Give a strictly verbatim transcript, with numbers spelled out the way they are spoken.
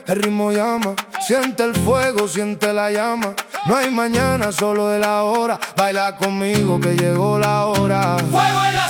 el ritmo llama. Siente el fuego, siente la llama. No hay mañana, solo el ahora. Baila conmigo que llegó la hora. Fuego en la